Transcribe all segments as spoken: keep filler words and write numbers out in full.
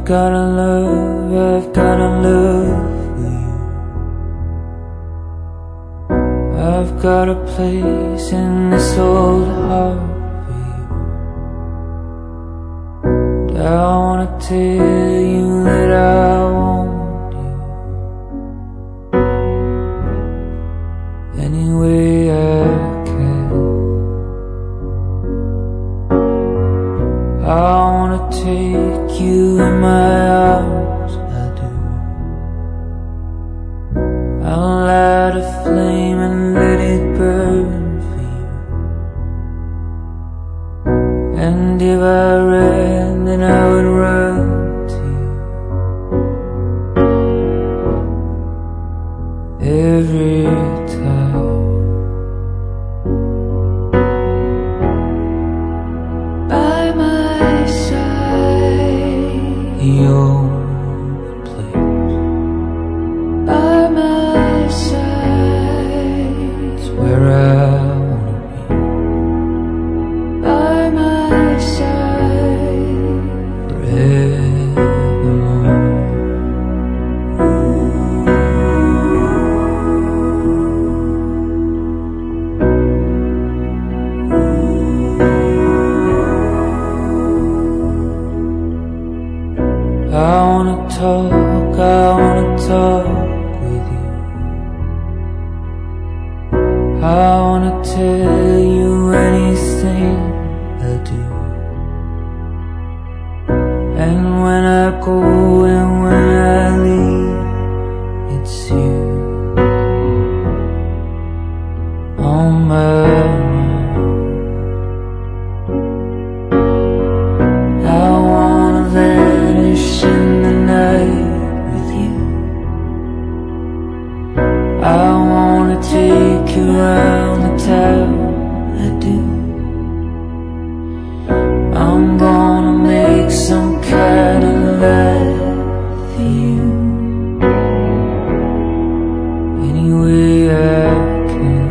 I've got a love, I've got a love for you. I've got a place in this old heart for you. And I wanna tell you that I want you any way I can. I wanna take you in my arms, I do. I'll light a flame and let it burn for you. And if I ran, then I would run to you every time. By my side, the only place. By my side is where I wanna be. By my side forevermore. I wanna talk, I wanna talk with you. I wanna tell you anything I do. And when I go and when I leave, it's you on my mind. I wanna vanish in the night with you. I wanna take you around the town, I do. I'm gonna make some kind of life for you any way I can.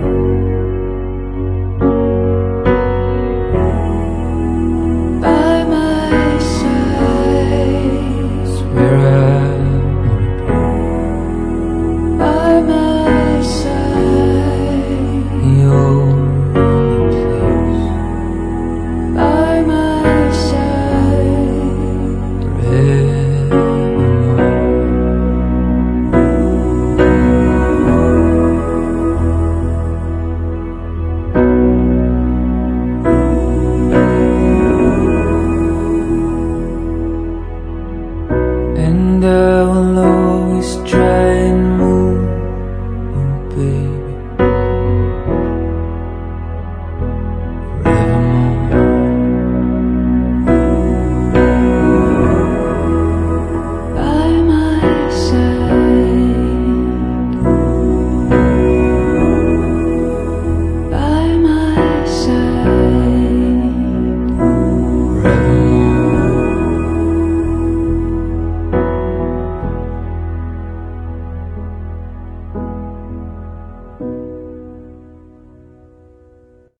By my side is where I wanna be. By my side, the only place. By my side forevermore. And I will always try and